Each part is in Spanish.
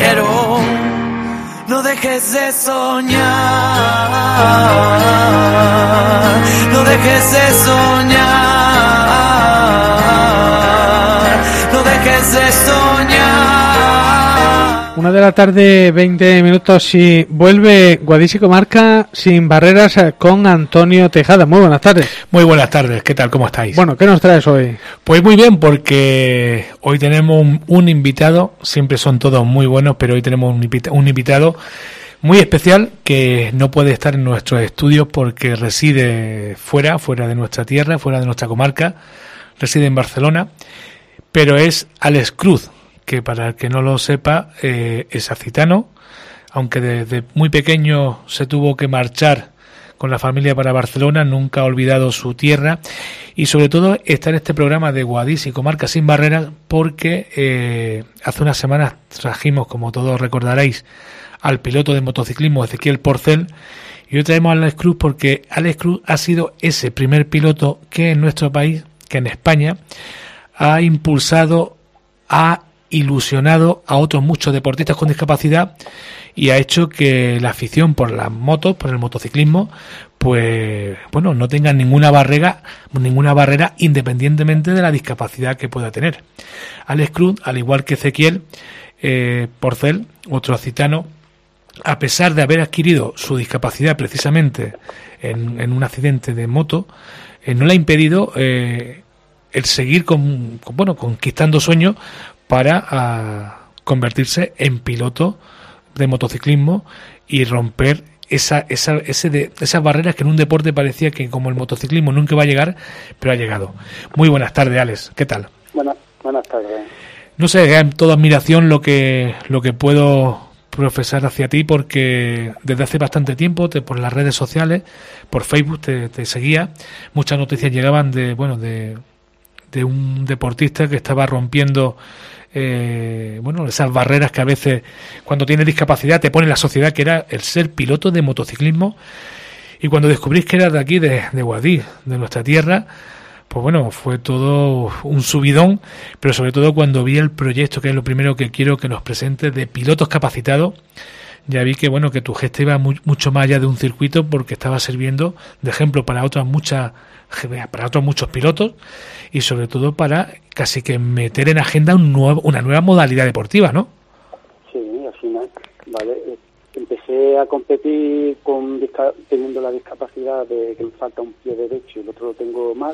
quiero. No dejes de soñar, no dejes de soñar, no dejes de soñar. 1:20 y vuelve Guadix y Comarca sin barreras con Antonio Tejada. Muy buenas tardes. Muy buenas tardes, ¿qué tal? ¿Cómo estáis? Bueno, ¿qué nos traes hoy? Pues muy bien, porque hoy tenemos un invitado, siempre son todos muy buenos, pero hoy tenemos un invitado muy especial que no puede estar en nuestros estudios porque reside fuera de nuestra tierra, fuera de nuestra comarca, reside en Barcelona, pero es Àlex Cruz, que para el que no lo sepa es accitano, aunque desde muy pequeño se tuvo que marchar con la familia para Barcelona, nunca ha olvidado su tierra y sobre todo está en este programa de Guadix y Comarca sin barreras porque hace unas semanas trajimos, como todos recordaréis, al piloto de motociclismo Ezequiel Porcel, y hoy traemos a Àlex Cruz porque Àlex Cruz ha sido ese primer piloto que en nuestro país, que en España, ha impulsado, ha ilusionado a otros muchos deportistas con discapacidad y ha hecho que la afición por las motos, por el motociclismo, pues bueno, no tenga ninguna barrera independientemente de la discapacidad que pueda tener. Àlex Cruz, al igual que Ezequiel Porcel, otro accitano, a pesar de haber adquirido su discapacidad precisamente en un accidente de moto, no le ha impedido el seguir conquistando sueños para convertirse en piloto de motociclismo y romper esas barreras que en un deporte parecía que como el motociclismo nunca va a llegar, pero ha llegado. Muy buenas tardes, Àlex, ¿qué tal? Buenas tardes. No sé, es toda admiración lo que puedo profesar hacia ti, porque desde hace bastante tiempo por las redes sociales, por Facebook te seguía, muchas noticias llegaban de un deportista que estaba rompiendo esas barreras que a veces cuando tienes discapacidad te pone la sociedad, que era el ser piloto de motociclismo, y cuando descubrís que eras de aquí, de Guadix, de nuestra tierra, pues bueno, fue todo un subidón, pero sobre todo cuando vi el proyecto, que es lo primero que quiero que nos presentes, de pilotos capacitados. Ya vi que bueno, que tu gesta iba mucho más allá de un circuito, porque estaba sirviendo de ejemplo para otros muchos pilotos y sobre todo para casi que meter en agenda una nueva modalidad deportiva, ¿no? Sí, al final, vale. Empecé a competir teniendo la discapacidad de que me falta un pie derecho y el otro lo tengo mal,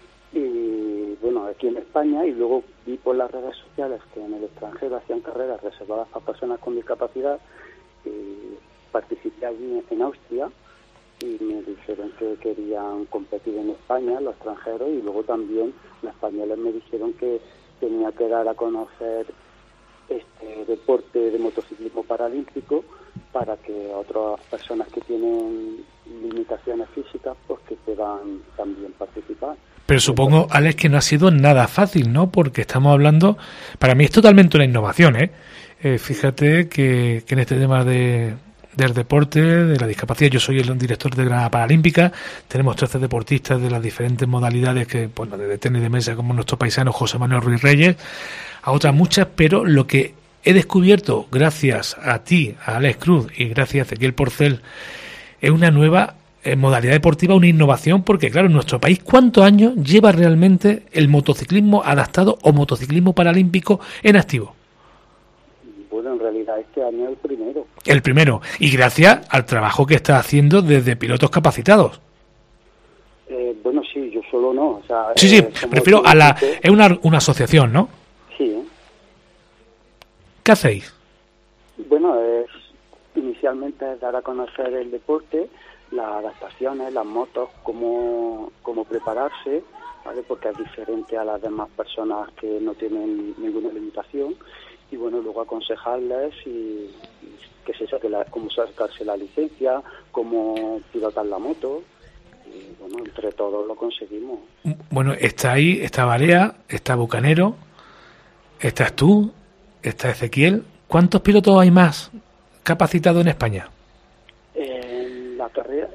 y bueno, aquí en España, y luego vi por las redes sociales que en el extranjero hacían carreras reservadas para personas con discapacidad, y participé allí en Austria y me dijeron que querían competir en España, los extranjeros, y luego también los españoles me dijeron que tenía que dar a conocer este deporte de motociclismo paralímpico para que otras personas que tienen limitaciones físicas pues que puedan también participar. Pero supongo, Àlex, que no ha sido nada fácil, ¿no? Porque estamos hablando, para mí es totalmente una innovación, fíjate que en este tema del deporte, de la discapacidad, yo soy el director de Granada Paralímpica, tenemos 13 deportistas de las diferentes modalidades, que bueno, desde tenis de mesa como nuestro paisano José Manuel Ruiz Reyes, a otras muchas, pero lo que he descubierto gracias a ti, a Àlex Cruz, y gracias a Ezequiel Porcel, es una nueva modalidad deportiva, una innovación, porque claro, en nuestro país, ¿cuántos años lleva realmente el motociclismo adaptado o motociclismo paralímpico en activo? Bueno, en realidad este año es el primero. El primero, y gracias al trabajo que está haciendo desde pilotos capacitados. Bueno, sí, yo solo no. O sea, sí, prefiero es una asociación, ¿no? Sí. ¿Qué hacéis? Bueno, inicialmente es dar a conocer el deporte, las adaptaciones, las motos, cómo prepararse, ¿vale? Porque es diferente a las demás personas que no tienen ninguna limitación. Y bueno, luego aconsejarles y que se saque cómo sacarse la licencia, cómo pilotar la moto, y bueno, entre todos lo conseguimos. Bueno, está ahí, está Barea, está Bucanero, estás tú, está Ezequiel. ¿Cuántos pilotos hay más capacitados en España? La carrera,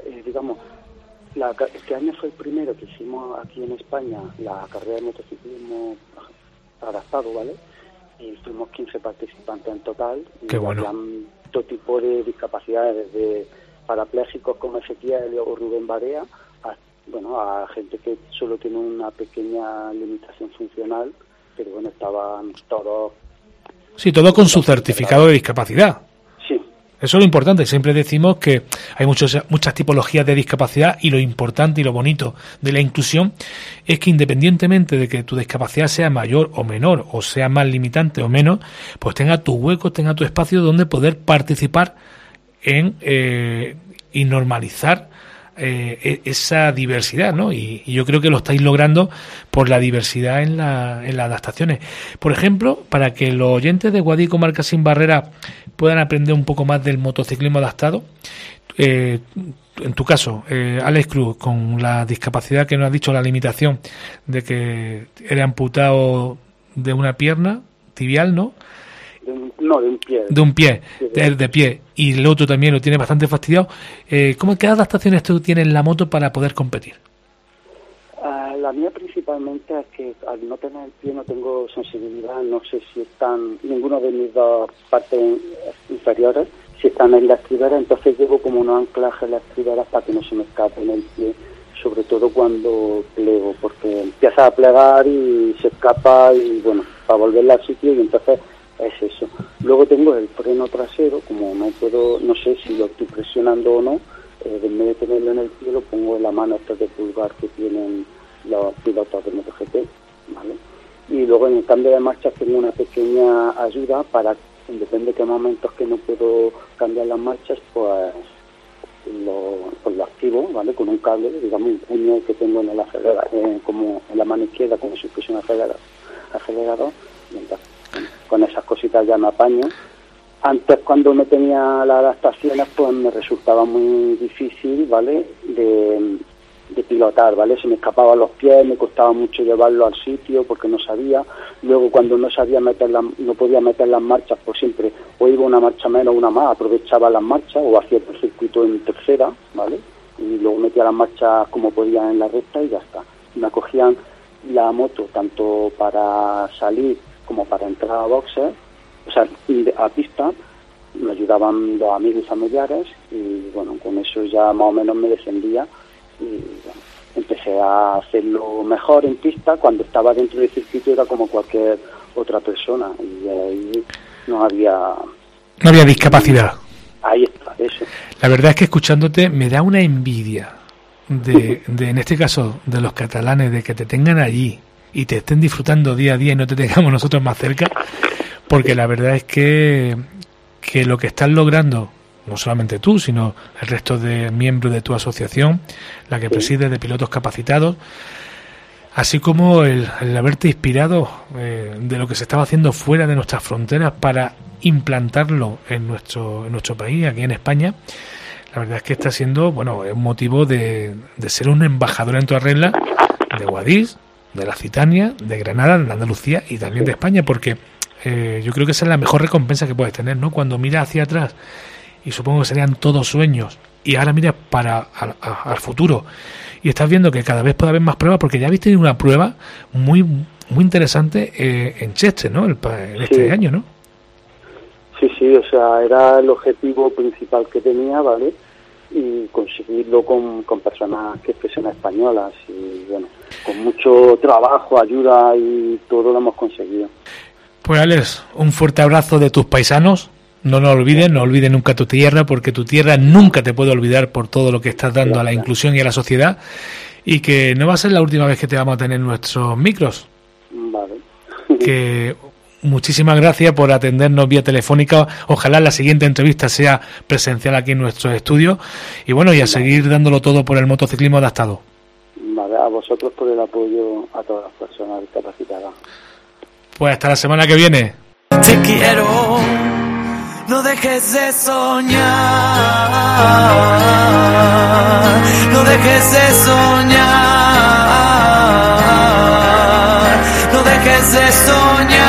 este año fue el primero que hicimos aquí en España, la carrera de motociclismo adaptado, ¿vale? y fuimos 15 participantes en total. Qué bueno. Habían todo tipo de discapacidades, desde parapléjicos como Ezequiel o Rubén Barea, a gente que solo tiene una pequeña limitación funcional, pero bueno, estaban todos... Sí, todo con su certificado de discapacidad. Sí. Eso es lo importante. Siempre decimos que hay muchas tipologías de discapacidad, y lo importante y lo bonito de la inclusión es que, independientemente de que tu discapacidad sea mayor o menor, o sea más limitante o menos, pues tenga tu hueco, tenga tu espacio donde poder participar en y normalizar esa diversidad, ¿no? Y yo creo que lo estáis logrando por la diversidad en las adaptaciones. Por ejemplo, para que los oyentes de Guadix Comarca Sin Barreras puedan aprender un poco más del motociclismo adaptado, en tu caso, Alex Cruz, con la discapacidad que nos has dicho, la limitación de que eres amputado de una pierna tibial, ¿no? De un pie. De un pie, Sí, de pie, y el otro también lo tiene bastante fastidiado. ¿Qué adaptaciones tú tienes en la moto para poder competir? La mía principalmente es que al no tener el pie no tengo sensibilidad, no sé si están ninguno de mis dos partes inferiores, si están en la estribera, entonces llevo como unos anclajes en las estriberas para que no se me escape en el pie, sobre todo cuando plego, porque empieza a plegar y se escapa y bueno, para volverla al sitio, y entonces es eso. Luego tengo el freno trasero, como no sé si lo estoy presionando o no, en vez de tenerlo en el pie lo pongo en la mano esta de pulgar que tienen los pilotos de MotoGP, ¿vale? Y luego en el cambio de marchas tengo una pequeña ayuda para, depende de qué momentos que no puedo cambiar las marchas, pues lo activo, ¿vale? Con un cable, digamos un puño que tengo en el acelerador, como en la mano izquierda, como si fuese un acelerador, y entonces con esas cositas ya me apaño. Antes, cuando no tenía las adaptaciones, pues me resultaba muy difícil, ¿vale? De pilotar, ¿vale? Se me escapaban los pies, me costaba mucho llevarlo al sitio porque no sabía. Luego, cuando no podía meter las marchas, pues siempre o iba una marcha menos o una más, aprovechaba las marchas o hacía el circuito en tercera, ¿vale? Y luego metía las marchas como podía en la recta y ya está. Me acogían la moto tanto para salir como para entrar a boxes, o sea, a pista. Me ayudaban los amigos y familiares y bueno, con eso ya más o menos me defendía y bueno, empecé a hacerlo mejor en pista. Cuando estaba dentro del circuito era como cualquier otra persona y ahí no había discapacidad. Ahí está, eso. La verdad es que escuchándote me da una envidia de en este caso de los catalanes, de que te tengan allí y te estén disfrutando día a día y no te tengamos nosotros más cerca, porque la verdad es que lo que estás logrando, no solamente tú, sino el resto de miembros de tu asociación, la que presides, de pilotos capacitados, así como el haberte inspirado de lo que se estaba haciendo fuera de nuestras fronteras para implantarlo en nuestro país, aquí en España. La verdad es que está siendo, bueno, un motivo de ser un embajador en toda regla de Guadix, de la Citania, de Granada, de Andalucía y también de España, porque yo creo que esa es la mejor recompensa que puedes tener, ¿no? Cuando miras hacia atrás, y supongo que serían todos sueños, y ahora miras al futuro, y estás viendo que cada vez puede haber más pruebas, porque ya habéis tenido una prueba muy muy interesante en Cheste, ¿no? Este año, ¿no? Sí, o sea, era el objetivo principal que tenía, ¿vale? Y conseguirlo con personas que fuesen españolas y bueno, con mucho trabajo, ayuda y todo lo hemos conseguido. Pues Alex, un fuerte abrazo de tus paisanos. No olviden nunca tu tierra, porque tu tierra nunca te puede olvidar por todo lo que estás dando a la inclusión y a la sociedad, y que no va a ser la última vez que te vamos a tener nuestros micros. Vale. Que muchísimas gracias por atendernos vía telefónica. Ojalá la siguiente entrevista sea presencial aquí en nuestros estudios, y bueno, y a seguir dándolo todo por el motociclismo adaptado. Vale, a vosotros por el apoyo a todas las personas discapacitadas. Pues hasta la semana que viene. Te quiero, no dejes de soñar, no dejes de soñar, no dejes de soñar.